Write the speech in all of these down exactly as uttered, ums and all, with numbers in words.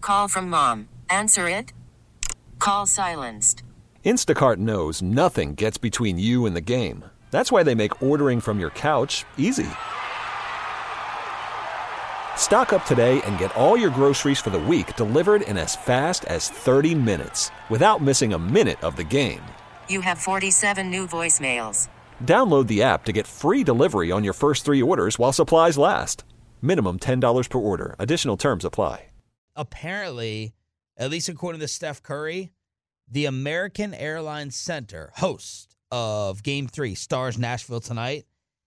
Call from mom. Answer it. Call silenced. Instacart knows nothing gets between you and the game. That's why they make ordering from your couch easy. Stock up today and get all your groceries for the week delivered in as fast as thirty minutes without missing a minute of the game. You have forty-seven new voicemails. Download the app to get free delivery on your first three orders while supplies last. Minimum ten dollars per order. Additional terms apply. Apparently, at least according to Steph Curry, the American Airlines Center, host of Game three, Stars Nashville tonight,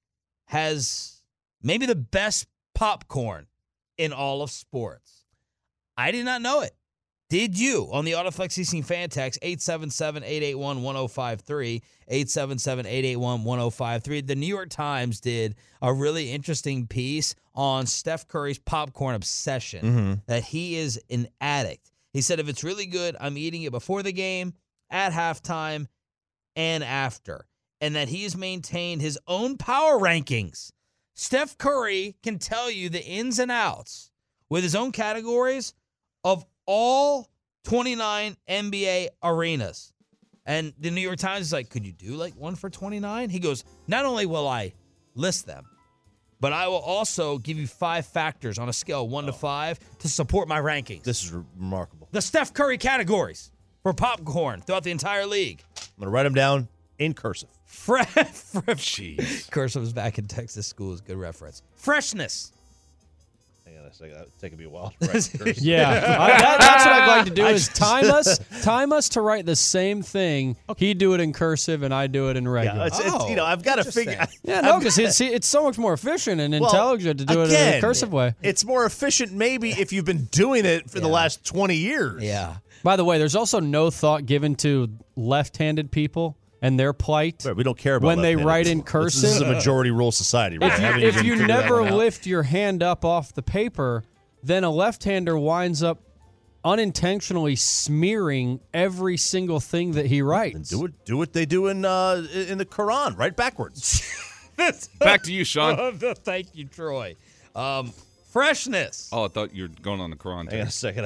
has maybe the best popcorn in all of sports. I did not know it. Did you? On the Autoflex Leasing fan text, eight seven seven, eight eight one, one oh five three, eight seven seven, eight eight one, one oh five three. The New York Times did a really interesting piece on Steph Curry's popcorn obsession, mm-hmm. that he is an addict. He said, if it's really good, I'm eating it before the game, at halftime, and after. And that he has maintained his own power rankings. Steph Curry can tell you the ins and outs with his own categories of all twenty-nine N B A arenas. And the New York Times is like, could you do like one for twenty-nine? He goes, not only will I list them, but I will also give you five factors on a scale of one oh. to five to support my rankings. This is re- remarkable. The Steph Curry categories for popcorn throughout the entire league. I'm going to write them down in cursive. Fre- Jeez. Cursive is back in Texas schools. Good reference. Freshness. Hang on a second. It's taking me a while to write cursive. Yeah. I, that, that's what I'd like to do is time us time us to write the same thing. Okay. He do it in cursive and I do it in regular. Yeah, it's, it's, you know, I've got to figure. Yeah, no, because it's it's so much more efficient and well, intelligent to do again, it in a cursive way. It's more efficient maybe if you've been doing it for yeah. the last twenty years. Yeah. By the way, there's also no thought given to left-handed people and their plight. Right, we don't care about when they write in cursive. This is a majority rule society. Right? If you, if you never lift your hand up off the paper, then a left-hander winds up unintentionally smearing every single thing that he writes. And do it. Do what they do in uh, in the Quran, right backwards. Back to you, Sean. Thank you, Troy. Um, freshness. Oh, I thought you were going on the Quran. Hang on a second.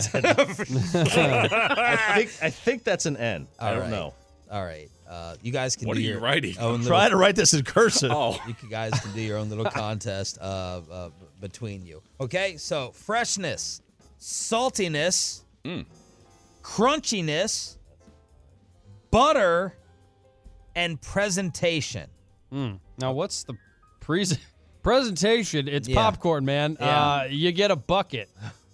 I think I think that's an N. All I don't right. know. All right. Uh, you guys can what do are your you writing? own little, try to write this in cursive. Oh, you guys can do your own little contest uh, uh, between you. Okay, so freshness, saltiness, mm. crunchiness, butter, and presentation. Mm. Now, what's the pre- presentation? It's yeah. popcorn, man. Yeah. Uh, you get a bucket.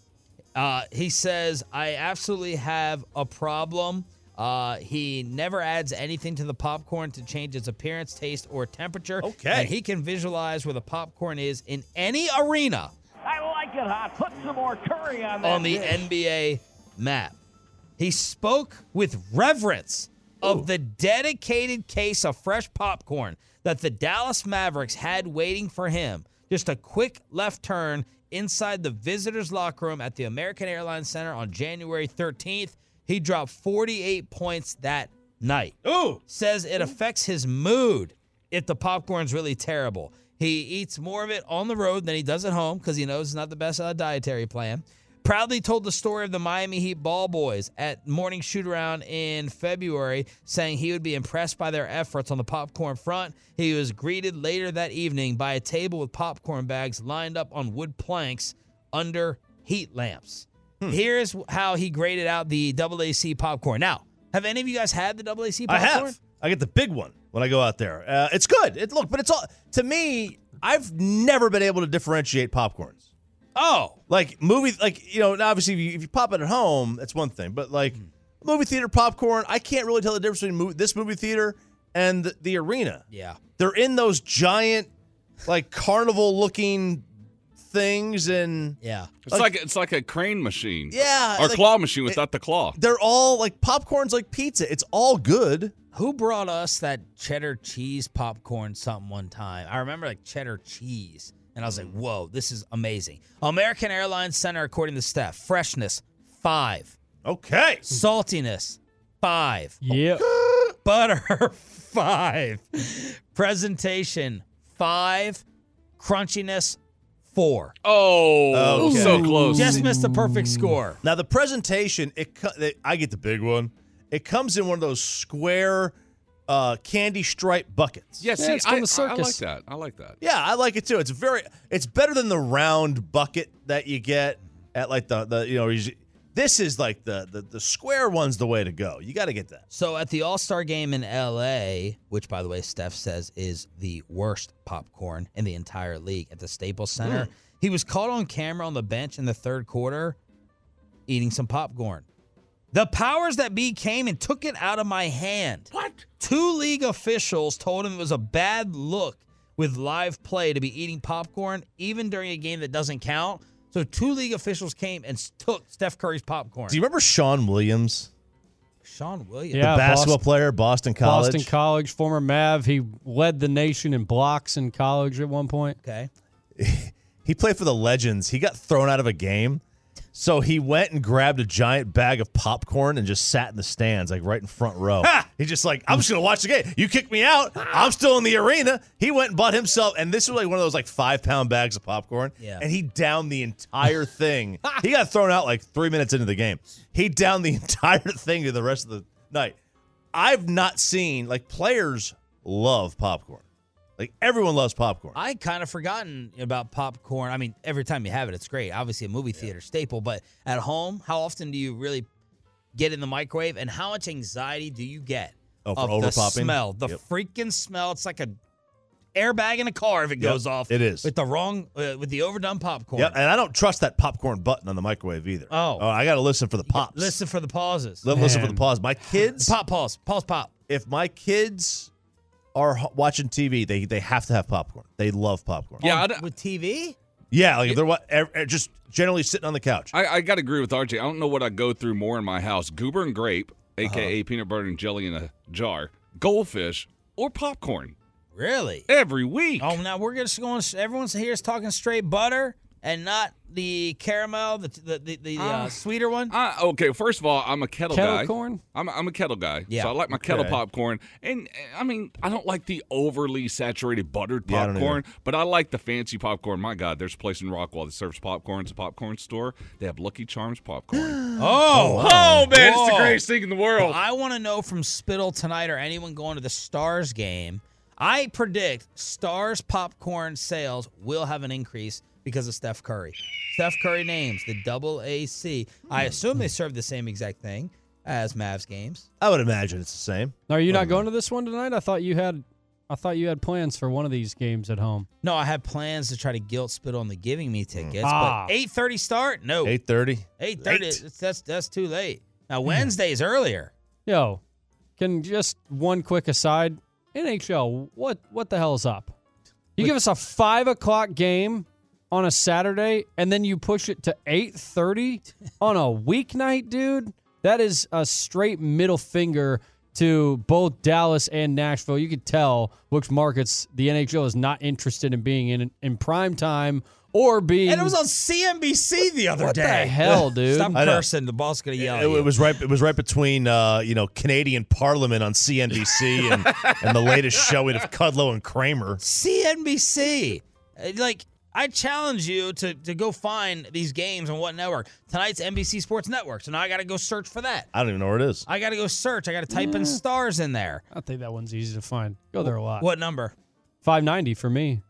Uh, he says, I absolutely have a problem. Uh, he never adds anything to the popcorn to change its appearance, taste, or temperature. Okay. And he can visualize where the popcorn is in any arena. I like it hot. Put some more curry on that On the dish. N B A map. He spoke with reverence of Ooh. the dedicated case of fresh popcorn that the Dallas Mavericks had waiting for him. Just a quick left turn inside the visitors' locker room at the American Airlines Center on January thirteenth. He dropped forty-eight points that night. Ooh. Says it affects his mood if the popcorn's really terrible. He eats more of it on the road than he does at home because he knows it's not the best uh, dietary plan. Proudly told the story of the Miami Heat ball boys at morning shoot-around in February, saying he would be impressed by their efforts on the popcorn front. He was greeted later that evening by a table with popcorn bags lined up on wood planks under heat lamps. Hmm. Here's how he graded out the double A C popcorn. Now, have any of you guys had the double A C popcorn? I have. I get the big one when I go out there. Uh, it's good. It look, but it's all to me. I've never been able to differentiate popcorns. Oh, like movie, like you know, obviously if you, if you pop it at home, that's one thing. But like hmm. movie theater popcorn, I can't really tell the difference between movie, this movie theater and the, the arena. Yeah, they're in those giant, like carnival-looking things, and yeah, it's like, like it's like a crane machine. Yeah, or like, claw machine without it, the claw. They're all like popcorn's like pizza. It's all good. Who brought us that cheddar cheese popcorn something one time? I remember like cheddar cheese, and I was like, whoa, this is amazing. American Airlines Center, according to Steph, freshness five. Okay, saltiness five. Yeah, butter five. Presentation five. Crunchiness four. Oh, Okay. so close. Just missed the perfect score. Now the presentation, it co- they, I get the big one. It comes in one of those square uh, candy stripe buckets. Yeah, see, it's from I, the circus. I like that. I like that. Yeah, I like it too. It's very, it's better than the round bucket that you get at like the the you know. you- This is like the the, the square one's the way to go. You got to get that. So at the All-Star game in L A, which, by the way, Steph says is the worst popcorn in the entire league at the Staples Center, he was caught on camera on the bench in the third quarter eating some popcorn. The powers that be came and took it out of my hand. What? Two league officials told him it was a bad look with live play to be eating popcorn, even during a game that doesn't count. So two league officials came and took Steph Curry's popcorn. Do you remember Sean Williams, Sean Williams. Yeah, the basketball Boston- player, Boston College? Boston College, former Mav. He led the nation in blocks in college at one point. Okay. He played for the Legends. He got thrown out of a game. So he went and grabbed a giant bag of popcorn and just sat in the stands, like right in front row. He's just like, I'm just going to watch the game. You kicked me out. I'm still in the arena. He went and bought himself, and this was like one of those like five-pound bags of popcorn. Yeah. And he downed the entire thing. He got thrown out like three minutes into the game. He downed the entire thing to the rest of the night. I've not seen, like, players love popcorn. Like, everyone loves popcorn. I kind of forgotten about popcorn. I mean, every time you have it, it's great. Obviously, a movie theater staple. But at home, how often do you really get in the microwave? And how much anxiety do you get Oh, for of the over-popping? smell? The Yep. freaking smell. It's like a airbag in a car if it Yep, goes off. it is. With the wrong, uh, with the overdone popcorn. Yeah, and I don't trust that popcorn button on the microwave either. Oh. I got to listen for the pops. Listen for the pauses. Li- Listen for the Man. pause. My kids, Pop, pause, pause, pop. if my kids are h- watching T V, they they have to have popcorn. They love popcorn. Yeah, On- I, with T V? Yeah, like if they're wa- er, er, just generally sitting on the couch. I, I got to agree with R J. I don't know what I go through more in my house: goober and grape, Uh-huh. aka peanut butter and jelly in a jar, goldfish, or popcorn Really? every week. Oh, now we're just going. Everyone's here is talking straight butter and not the caramel, the the the, the uh, Uh, sweeter one. I, okay, first of all, I'm a kettle, Kettle guy. corn? I'm a, I'm a kettle guy. Yeah. So I like my kettle Okay. popcorn. And, uh, I mean, I don't like the overly saturated buttered Yeah, I don't popcorn, but I like the fancy popcorn. My God, there's a place in Rockwall that serves popcorn. It's a popcorn store. They have Lucky Charms popcorn. Oh, oh, man, it's Whoa. the greatest thing in the world. I want to know from Spittle tonight or anyone going to the Stars game. I predict Stars popcorn sales will have an increase because of Steph Curry. Steph Curry names the double A C. I assume they serve the same exact thing as Mavs games. I would imagine it's the same. Are you not going to this one tonight? I thought you had I thought you had plans for one of these games at home. No, I have plans to try to guilt Spittle into giving me tickets, Ah. but eight thirty start? No. eight thirty. eight thirty, it's- that's that's too late. Now Wednesday's earlier. Yo, can just one quick aside, N H L, what what the hell is up? You give us a five o'clock game on a Saturday, and then you push it to eight thirty on a weeknight, dude. That is a straight middle finger to both Dallas and Nashville. You could tell which markets the N H L is not interested in being in in prime time or being. And it was on C N B C the other what day. the hell, dude? Stop I know. cursing. The boss going to yell It, at you. it was right. It was right between uh, you know Canadian Parliament on C N B C and and the latest showing of Kudlow and Kramer. C N B C. Uh, Like, I challenge you to, to go find these games on what network. Tonight's N B C Sports Network, so now I got to go search for that. I don't even know where it is. I got to go search. I got to type in stars in there. I think that one's easy to find. Go there a lot. What number? five ninety for me.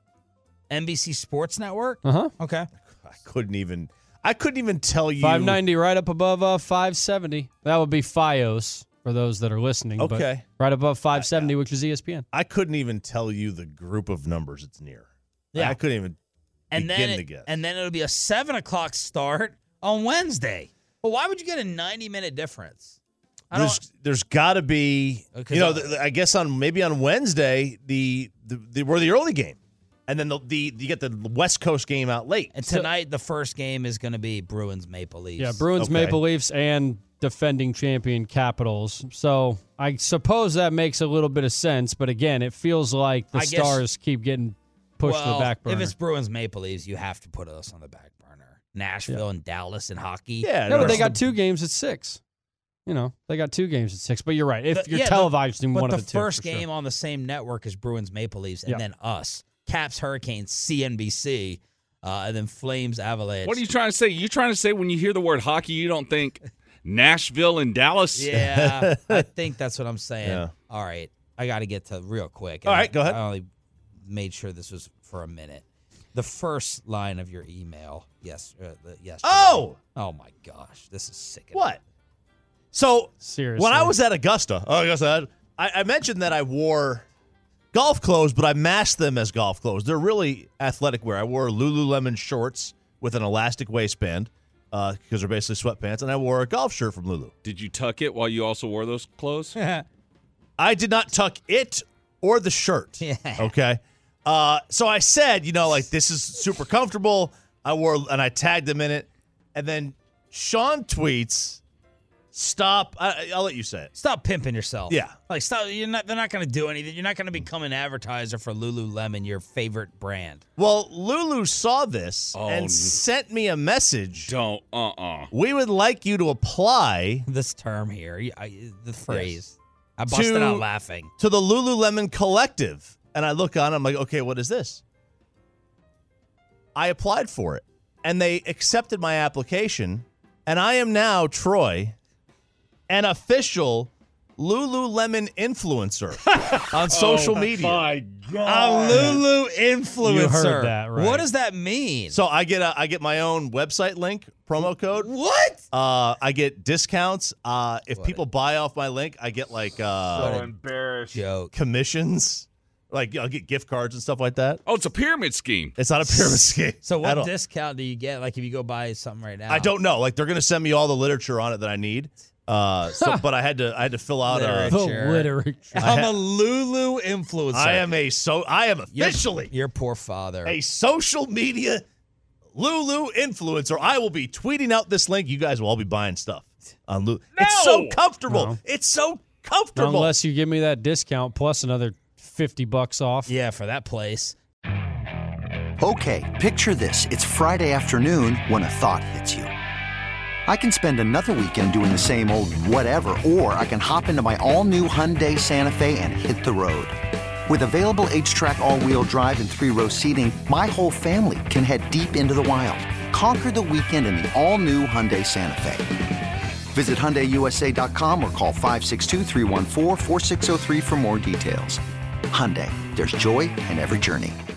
N B C Sports Network? Uh huh. Okay. I couldn't even. I couldn't even tell you. five ninety right up above uh, five seventy. That would be FiOS for those that are listening. but Okay. right above five seventy, which is E S P N. I couldn't even tell you the group of numbers it's near. Yeah. I couldn't even And begin then, to it, guess. and then it'll be a seven o'clock start on Wednesday. Well, why would you get a ninety-minute difference? I don't. there's there's got to be, Okay, you know, so- the, the- I guess on maybe on Wednesday the the, the we're the early game, and then the, the you get the West Coast game out late. And tonight, the first game is going to be Bruins Maple Leafs. Yeah, Bruins, Okay. Maple Leafs, and defending champion Capitals. So I suppose that makes a little bit of sense. But again, it feels like the I guess- Stars keep getting pushed to well, the back burner. If it's Bruins Maple Leafs, you have to put us on the back burner. Nashville and Dallas in hockey. Yeah, no, no, but they no. got two games at six. You know, they got two games at six. But you're right. If The- you're yeah, the- televising But one the, of the two, first for sure. game on the same network is Bruins Maple Leafs, and Yeah. then us. Caps Hurricanes, C N B C. Uh, and then Flames Avalanche. What are you trying to say? You trying to say when you hear the word hockey, you don't think Nashville and Dallas? Yeah, I think that's what I'm saying. Yeah. All right. I got to get to real quick. All right, go ahead. I only made sure this was for a minute. The first line of your email. Yes. Uh, the, yesterday. Oh! Oh, my gosh. This is sick. What? So, Seriously. when I was at Augusta, oh, Augusta, I, I mentioned that I wore golf clothes, but I masked them as golf clothes. They're really athletic wear. I wore Lululemon shorts with an elastic waistband because uh, they're basically sweatpants, and I wore a golf shirt from Lulu. Did you tuck it while you also wore those clothes? I did not tuck it or the shirt. Yeah. Okay. Uh, so I said, you know, like, this is super comfortable. I wore, and I tagged them in it. And then Sean tweets, stop. I, I'll let you say it. Stop pimping yourself. Yeah. Like, stop. You're not. They're not going to do anything. You're not going to become an advertiser for Lululemon, your favorite brand. Well, Lulu saw this Oh, and no. sent me a message. Don't. Uh-uh. We would like you to apply This term here, you- I, the phrase. I busted To- out laughing. to the Lululemon Collective. And I look on, I'm like, okay, what is this? I applied for it, and they accepted my application, and I am now, Troy, an official Lululemon influencer on social media. My A God. Lulu influencer. You heard that, right. What does that mean? So I get a, I get my own website link, promo code. What? Uh, I get discounts. Uh, if What people buy off my link, I get like uh, So embarrassed. Joke. commissions. Like, I'll get gift cards and stuff like that. Oh, it's a pyramid scheme. It's not a pyramid scheme. So at what all. discount do you get? Like if you go buy something right now? I don't know. Like, they're gonna send me all the literature on it that I need. Uh, so, but I had to I had to fill out a. The Literature. literature. I'm a Lulu influencer. I am a so I am Your- officially your poor father. a social media Lulu influencer. I will be tweeting out this link. You guys will all be buying stuff on Lulu. It's so No! comfortable. No. It's so comfortable. Unless you give me that discount plus another fifty bucks off. Yeah, for that place. Okay, picture this. It's Friday afternoon when a thought hits you. I can spend another weekend doing the same old whatever, or I can hop into my all-new Hyundai Santa Fe and hit the road. With available H-Track all-wheel drive and three-row seating, my whole family can head deep into the wild. Conquer the weekend in the all-new Hyundai Santa Fe. Visit Hyundai U S A dot com or call five six two, three one four, four six zero three for more details. Hyundai, there's joy in every journey.